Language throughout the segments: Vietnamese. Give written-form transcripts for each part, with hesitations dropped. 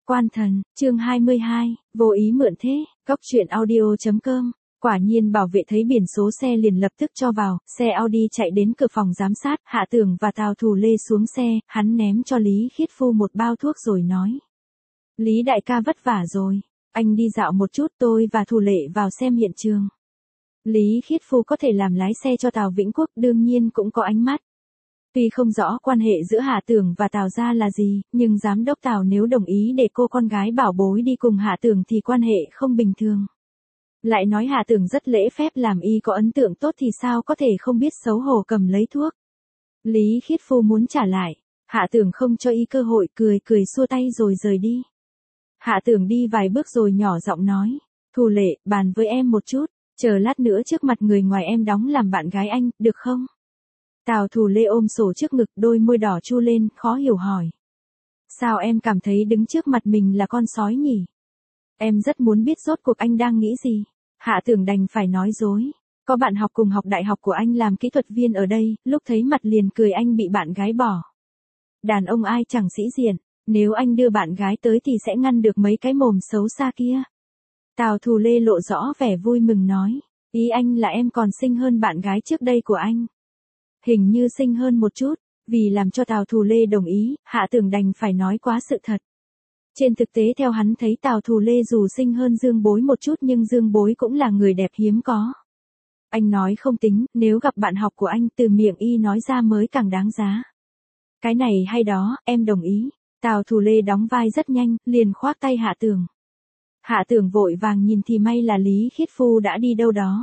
Quan thần, chương 22, vô ý mượn thế, góc truyện audio.com. Quả nhiên bảo vệ thấy biển số xe liền lập tức cho vào, xe Audi chạy đến cửa phòng giám sát, Hạ Tưởng và Tào Thủ Lê xuống xe, hắn ném cho Lý Khiết Phu một bao thuốc rồi nói. Lý đại ca vất vả rồi, anh đi dạo một chút, tôi và Thủ Lệ vào xem hiện trường. Lý Khiết Phu có thể làm lái xe cho Tào Vĩnh Quốc đương nhiên cũng có ánh mắt. Tuy không rõ quan hệ giữa Hạ Tưởng và Tào gia là gì, nhưng giám đốc Tào nếu đồng ý để cô con gái bảo bối đi cùng Hạ Tưởng thì quan hệ không bình thường. Lại nói Hạ Tưởng rất lễ phép làm y có ấn tượng tốt thì sao có thể không biết xấu hổ cầm lấy thuốc. Lý Khiết Phu muốn trả lại, Hạ Tưởng không cho y cơ hội, cười xua tay rồi rời đi. Hạ Tưởng đi vài bước rồi nhỏ giọng nói, Thủ Lệ, bàn với em một chút, chờ lát nữa trước mặt người ngoài em đóng làm bạn gái anh, được không? Tào Thủ Lê ôm sổ trước ngực, đôi môi đỏ chu lên, khó hiểu hỏi. Sao em cảm thấy đứng trước mặt mình là con sói nhỉ? Em rất muốn biết rốt cuộc anh đang nghĩ gì. Hạ Tưởng đành phải nói dối. Có bạn học cùng học đại học của anh làm kỹ thuật viên ở đây, lúc thấy mặt liền cười anh bị bạn gái bỏ. Đàn ông ai chẳng sĩ diện, nếu anh đưa bạn gái tới thì sẽ ngăn được mấy cái mồm xấu xa kia. Tào Thủ Lê lộ rõ vẻ vui mừng nói, ý anh là em còn xinh hơn bạn gái trước đây của anh. Hình như xinh hơn một chút, vì làm cho Tào Thủ Lê đồng ý, Hạ Tưởng đành phải nói quá sự thật. Trên thực tế theo hắn thấy Tào Thủ Lê dù xinh hơn Dương Bối một chút nhưng Dương Bối cũng là người đẹp hiếm có. Anh nói không tính, nếu gặp bạn học của anh từ miệng y nói ra mới càng đáng giá. Cái này hay đó, em đồng ý. Tào Thủ Lê đóng vai rất nhanh, liền khoác tay Hạ Tưởng. Hạ Tưởng vội vàng nhìn thì may là Lý Khiết Phu đã đi đâu đó.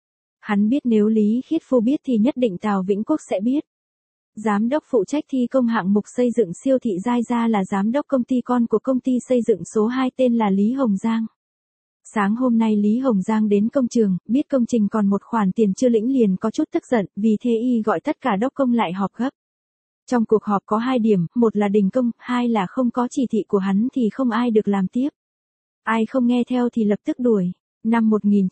Hắn biết nếu Lý Khiết Phu biết thì nhất định Tào Vĩnh Quốc sẽ biết. Giám đốc phụ trách thi công hạng mục xây dựng siêu thị Giai Gia là giám đốc công ty con của công ty xây dựng số 2 tên là Lý Hồng Giang. Sáng hôm nay Lý Hồng Giang đến công trường, biết công trình còn một khoản tiền chưa lĩnh liền có chút tức giận, vì thế y gọi tất cả đốc công lại họp gấp. Trong cuộc họp có 2 điểm, một là đình công, 2 là không có chỉ thị của hắn thì không ai được làm tiếp. Ai không nghe theo thì lập tức đuổi. Năm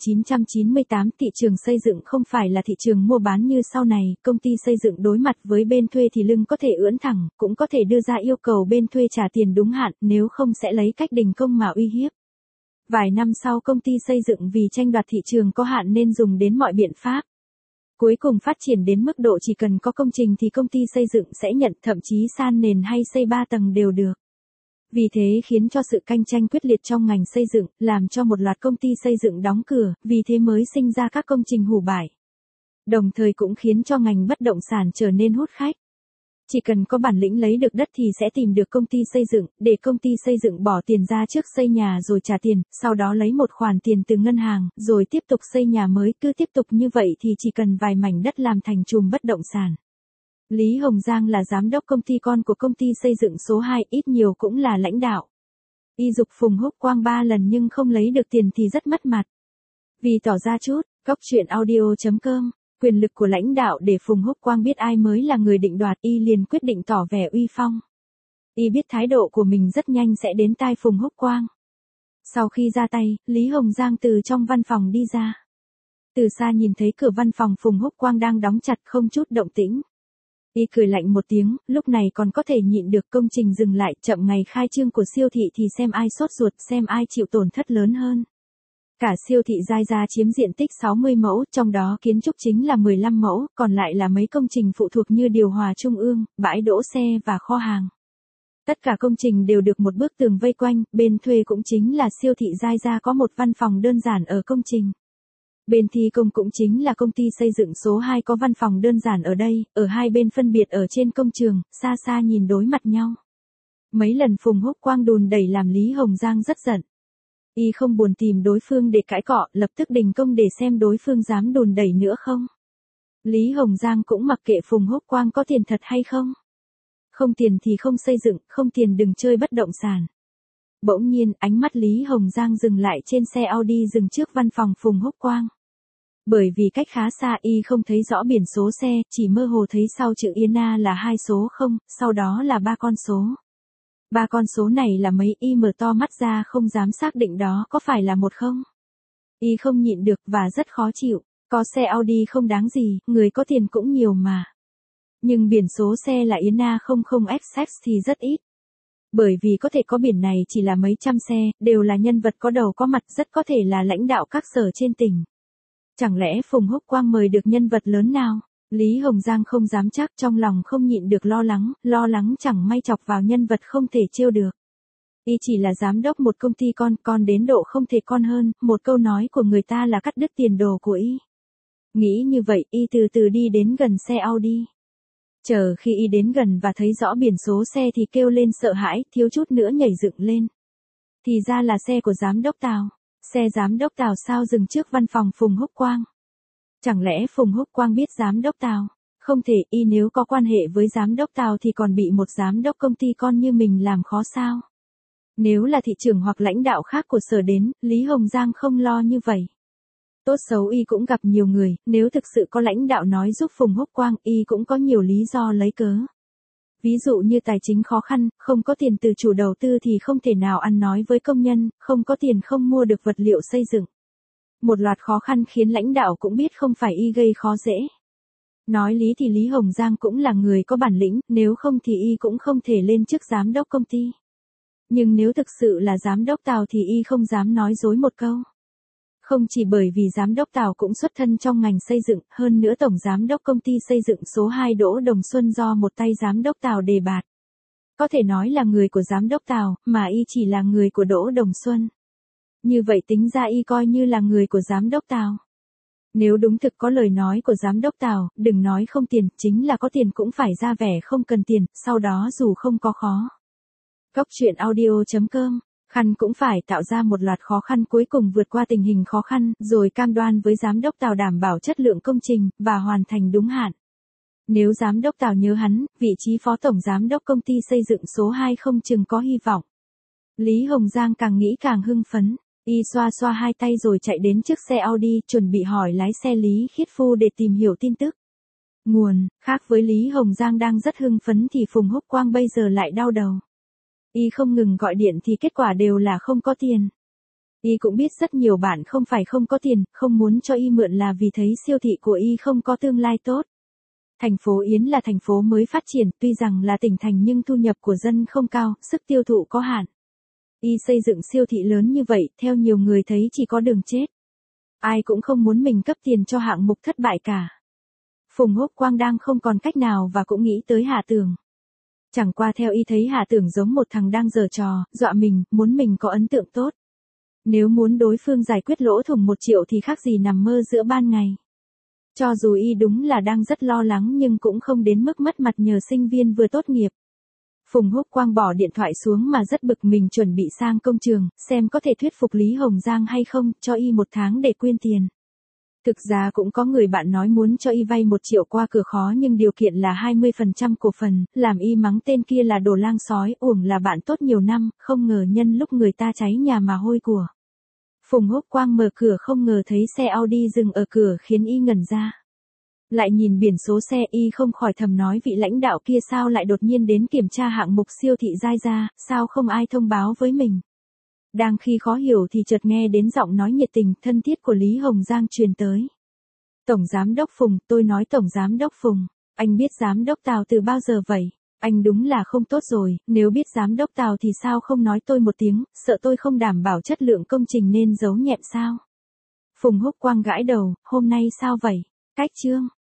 1998 thị trường xây dựng không phải là thị trường mua bán như sau này, công ty xây dựng đối mặt với bên thuê thì lưng có thể ưỡn thẳng, cũng có thể đưa ra yêu cầu bên thuê trả tiền đúng hạn, nếu không sẽ lấy cách đình công mà uy hiếp. Vài năm sau công ty xây dựng vì tranh đoạt thị trường có hạn nên dùng đến mọi biện pháp. Cuối cùng phát triển đến mức độ chỉ cần có công trình thì công ty xây dựng sẽ nhận, thậm chí san nền hay xây 3 tầng đều được. Vì thế khiến cho sự cạnh tranh quyết liệt trong ngành xây dựng, làm cho một loạt công ty xây dựng đóng cửa, vì thế mới sinh ra các công trình hủ bại. Đồng thời cũng khiến cho ngành bất động sản trở nên hút khách. Chỉ cần có bản lĩnh lấy được đất thì sẽ tìm được công ty xây dựng, để công ty xây dựng bỏ tiền ra trước xây nhà rồi trả tiền, sau đó lấy một khoản tiền từ ngân hàng, rồi tiếp tục xây nhà mới, cứ tiếp tục như vậy thì chỉ cần vài mảnh đất làm thành chùm bất động sản. Lý Hồng Giang là giám đốc công ty con của công ty xây dựng số 2, ít nhiều cũng là lãnh đạo. Y dục Phùng Húc Quang 3 lần nhưng không lấy được tiền thì rất mất mặt. Vì tỏ ra chút, góc truyện audio.com, quyền lực của lãnh đạo để Phùng Húc Quang biết ai mới là người định đoạt, y liền quyết định tỏ vẻ uy phong. Y biết thái độ của mình rất nhanh sẽ đến tai Phùng Húc Quang. Sau khi ra tay, Lý Hồng Giang từ trong văn phòng đi ra. Từ xa nhìn thấy cửa văn phòng Phùng Húc Quang đang đóng chặt không chút động tĩnh. Y cười lạnh một tiếng, lúc này còn có thể nhịn được, công trình dừng lại, chậm ngày khai trương của siêu thị thì xem ai sốt ruột, xem ai chịu tổn thất lớn hơn. Cả siêu thị Giai Gia chiếm diện tích 60 mẫu, trong đó kiến trúc chính là 15 mẫu, còn lại là mấy công trình phụ thuộc như điều hòa trung ương, bãi đỗ xe và kho hàng. Tất cả công trình đều được một bức tường vây quanh, bên thuê cũng chính là siêu thị Giai Gia có một văn phòng đơn giản ở công trình. Bên thi công cũng chính là công ty xây dựng số 2 có văn phòng đơn giản ở đây, ở hai bên phân biệt ở trên công trường, xa xa nhìn đối mặt nhau. Mấy lần Phùng Húc Quang đùn đẩy làm Lý Hồng Giang rất giận. Y không buồn tìm đối phương để cãi cọ, lập tức đình công để xem đối phương dám đùn đẩy nữa không. Lý Hồng Giang cũng mặc kệ Phùng Húc Quang có tiền thật hay không. Không tiền thì không xây dựng, không tiền đừng chơi bất động sản. Bỗng nhiên, ánh mắt Lý Hồng Giang dừng lại trên xe Audi dừng trước văn phòng Phùng Húc Quang. Bởi vì cách khá xa y không thấy rõ biển số xe, chỉ mơ hồ thấy sau chữ Yến A là 2 số 0, sau đó là 3 con số. 3 con số này là mấy, y mở to mắt ra không dám xác định đó có phải là 1 không. Y không nhịn được và rất khó chịu, có xe Audi không đáng gì, người có tiền cũng nhiều mà. Nhưng biển số xe là Yến A00XX thì rất ít. Bởi vì có thể có biển này chỉ là mấy trăm xe, đều là nhân vật có đầu có mặt, rất có thể là lãnh đạo các sở trên tỉnh. Chẳng lẽ Phùng Húc Quang mời được nhân vật lớn nào? Lý Hồng Giang không dám chắc, trong lòng không nhịn được lo lắng chẳng may chọc vào nhân vật không thể trêu được. Y chỉ là giám đốc một công ty con đến độ không thể con hơn, một câu nói của người ta là cắt đứt tiền đồ của Y. Nghĩ như vậy, Y từ từ đi đến gần xe Audi. Chờ khi Y đến gần và thấy rõ biển số xe thì kêu lên sợ hãi, thiếu chút nữa nhảy dựng lên. Thì ra là xe của giám đốc Tào. Xe giám đốc Tào sao dừng trước văn phòng Phùng Húc Quang? Chẳng lẽ Phùng Húc Quang biết giám đốc Tào? Không thể, Y nếu có quan hệ với giám đốc Tào thì còn bị một giám đốc công ty con như mình làm khó sao? Nếu là thị trưởng hoặc lãnh đạo khác của sở đến, Lý Hồng Giang không lo như vậy. Tốt xấu Y cũng gặp nhiều người, nếu thực sự có lãnh đạo nói giúp Phùng Húc Quang, Y cũng có nhiều lý do lấy cớ. Ví dụ như tài chính khó khăn, không có tiền từ chủ đầu tư thì không thể nào ăn nói với công nhân, không có tiền không mua được vật liệu xây dựng. Một loạt khó khăn khiến lãnh đạo cũng biết không phải Y gây khó dễ. Nói lý thì Lý Hồng Giang cũng là người có bản lĩnh, nếu không thì Y cũng không thể lên chức giám đốc công ty. Nhưng nếu thực sự là giám đốc Tào thì Y không dám nói dối một câu. Không chỉ bởi vì giám đốc Tào cũng xuất thân trong ngành xây dựng, hơn nữa tổng giám đốc công ty xây dựng số 2 Đỗ Đồng Xuân do một tay giám đốc Tào đề bạt. Có thể nói là người của giám đốc Tào, mà Y chỉ là người của Đỗ Đồng Xuân. Như vậy tính ra Y coi như là người của giám đốc Tào. Nếu đúng thực có lời nói của giám đốc Tào, đừng nói không tiền, chính là có tiền cũng phải ra vẻ không cần tiền, sau đó dù không có khó. Góc truyện audio.com, Khăn cũng phải tạo ra một loạt khó khăn cuối cùng vượt qua tình hình khó khăn, rồi cam đoan với giám đốc Tào đảm bảo chất lượng công trình, và hoàn thành đúng hạn. Nếu giám đốc Tào nhớ hắn, vị trí phó tổng giám đốc công ty xây dựng số 2 không chừng có hy vọng. Lý Hồng Giang càng nghĩ càng hưng phấn. Y xoa xoa hai tay rồi chạy đến chiếc xe Audi, chuẩn bị hỏi lái xe Lý Khiết Phu để tìm hiểu tin tức. Nguồn, khác với Lý Hồng Giang đang rất hưng phấn thì Phùng Húc Quang bây giờ lại đau đầu. Y không ngừng gọi điện thì kết quả đều là không có tiền. Y cũng biết rất nhiều bạn không phải không có tiền, không muốn cho Y mượn là vì thấy siêu thị của Y không có tương lai tốt. Thành phố Yến là thành phố mới phát triển, tuy rằng là tỉnh thành nhưng thu nhập của dân không cao, sức tiêu thụ có hạn. Y xây dựng siêu thị lớn như vậy, theo nhiều người thấy chỉ có đường chết. Ai cũng không muốn mình cấp tiền cho hạng mục thất bại cả. Phùng Húc Quang đang không còn cách nào và cũng nghĩ tới Hà Tường. Chẳng qua theo Y thấy Hà Tường giống một thằng đang giở trò, dọa mình, muốn mình có ấn tượng tốt. Nếu muốn đối phương giải quyết lỗ thủng 1 triệu thì khác gì nằm mơ giữa ban ngày. Cho dù Y đúng là đang rất lo lắng nhưng cũng không đến mức mất mặt nhờ sinh viên vừa tốt nghiệp. Phùng Húc Quang bỏ điện thoại xuống mà rất bực mình, chuẩn bị sang công trường, xem có thể thuyết phục Lý Hồng Giang hay không, cho Y 1 tháng để quyên tiền. Thực ra cũng có người bạn nói muốn cho Y vay 1 triệu qua cửa khó nhưng điều kiện là 20% cổ phần, làm Y mắng tên kia là đồ lang sói, uổng là bạn tốt nhiều năm, không ngờ nhân lúc người ta cháy nhà mà hôi của. Phùng Húc Quang mở cửa không ngờ thấy xe Audi dừng ở cửa khiến Y ngẩn ra. Lại nhìn biển số xe, Y không khỏi thầm nói vị lãnh đạo kia sao lại đột nhiên đến kiểm tra hạng mục siêu thị Giai Gia, sao không ai thông báo với mình. Đang khi khó hiểu thì chợt nghe đến giọng nói nhiệt tình, thân thiết của Lý Hồng Giang truyền tới. Tổng giám đốc Phùng, tôi nói tổng giám đốc Phùng, anh biết giám đốc Tào từ bao giờ vậy? Anh đúng là không tốt rồi, nếu biết giám đốc Tào thì sao không nói tôi một tiếng, sợ tôi không đảm bảo chất lượng công trình nên giấu nhẹm sao? Phùng Húc Quang gãi đầu, hôm nay sao vậy? Cách chương